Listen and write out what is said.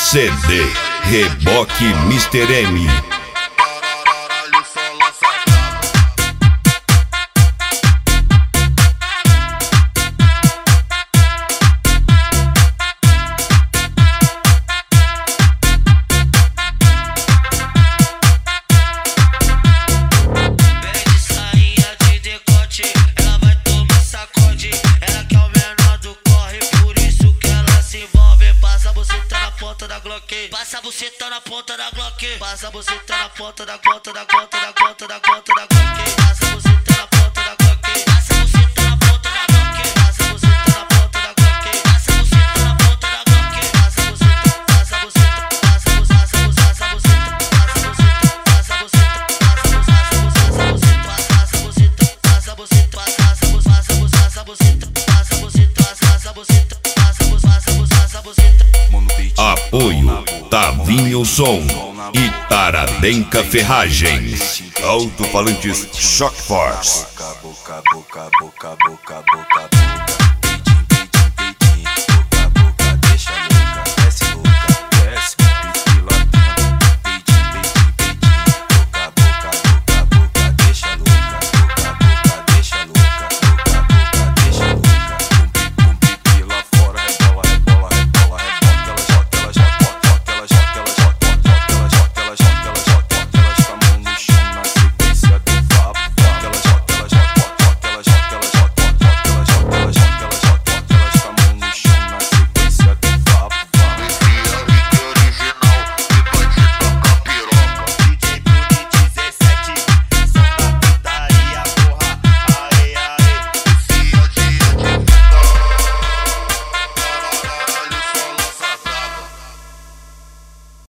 CD Reboque Mr. M. Passa a buceta na ponta da Glock. Passa a buceta na ponta da ponta da ponta da ponta da ponta da Glock. Passa a buceta na ponta da Glock. Passa a buceta na ponta da Glock. Passa a buceta na ponta da Glock. Passa a buceta na ponta da Glock. Passa a buceta, passa a buceta, passa a buceta, passa a buceta, passa a buceta, passa a buceta, passa a buceta, passa a buceta, passa a buceta, passa a buceta, passa a buceta, passa a buceta, passa a buceta, passa a buceta, passa a buceta. Apoio Tavinho Som e Taradenca Ferragens. Alto-falantes Shock Force. Boca, boca, boca, boca, boca, boca.